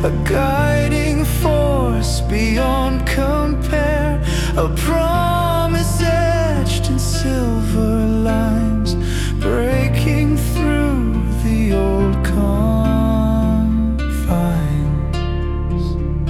a guiding force beyond compare, a promise etched in silver lines, breaking through the old confines.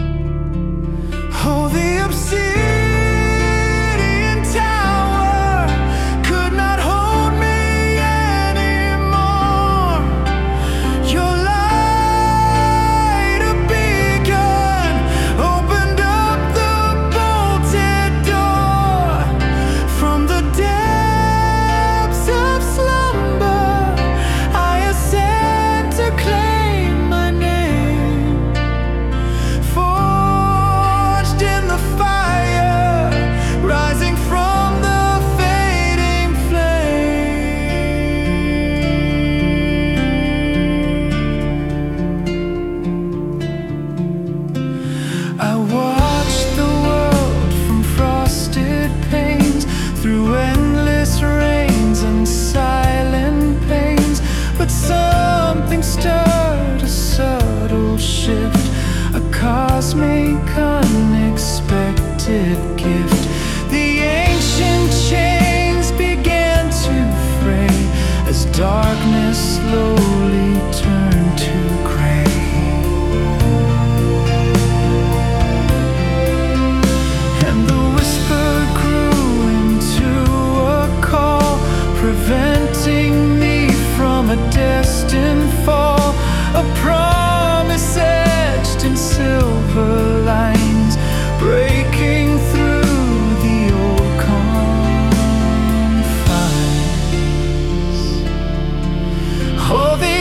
Oh, the obsidian tower could not hold me anymore. Your light, a beacon, opened up the bolted door. From the depths of slumber, I ascend to claim my name, forged in the fire, rising from the fading flame. I watched the world from frosted panes, through endless rains and silent pains. But something stirred, a subtle shift, a cosmic, unexpected gift. The ancient chains began to fray as darkness slowly turned to gray. And the whisper grew into a call, preventing me from a destined fall, a promise etched in silver lines, breaking through the old confines. Oh, the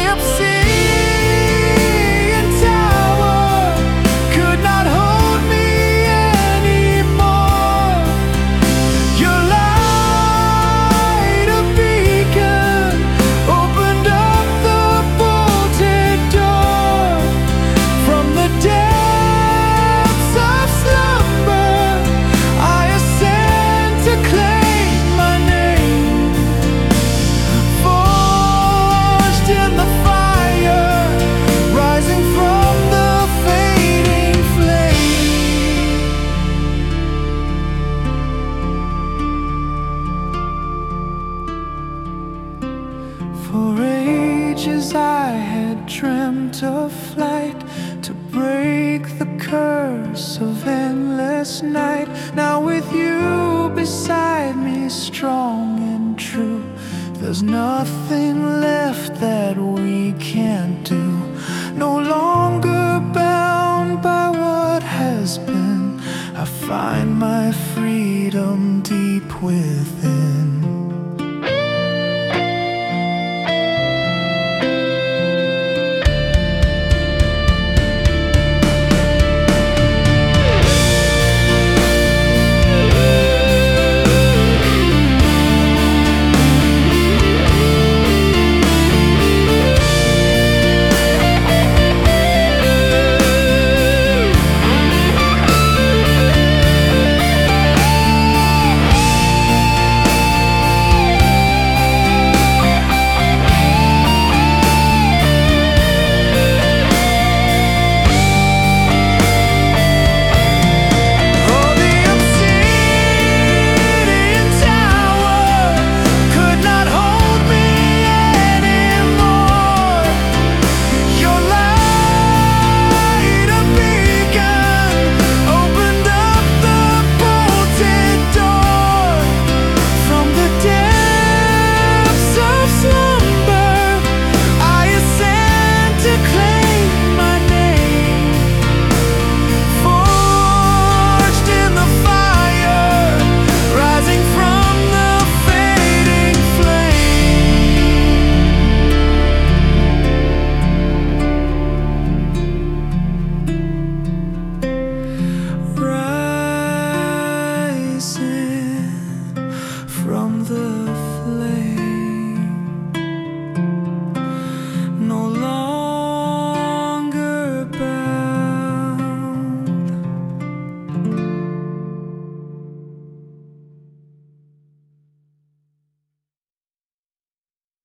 obsidian tower could not hold me anymore. Your light, a beacon, opened up the bolted door. From the depths of slumber, I ascend to claim my name, forged in the fire, rising from the fading flame. For ages I had dreamt of flight, to break the curse of endless night. Now with you beside me, strong and true, there's nothing left that we can't do. No longer bound by what has been, I find my freedom deep within.